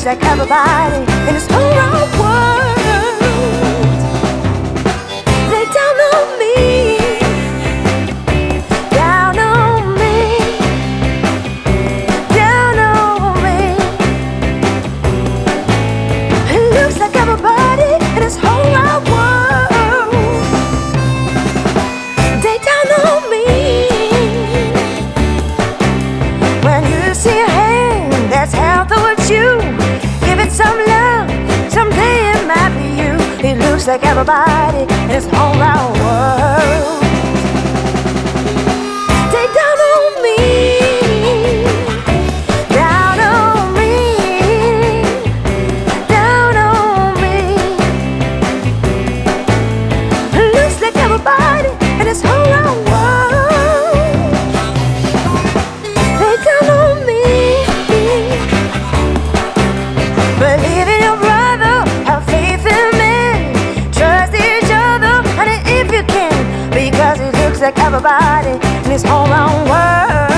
like everybody in this whole wide world, they down on me, down on me, down on me. It looks like everybody in this whole wide world, they down on me. When you see a hand that's held towards you, give it some love, someday it might be you. It looks like everybody in this whole round world, they down on me, down on me, down on me. It looks like everybody in this whole round world, they down on me. Believe in your brother, have faith in me, trust each other, honey, if you can, because it looks like everybody in this whole round world.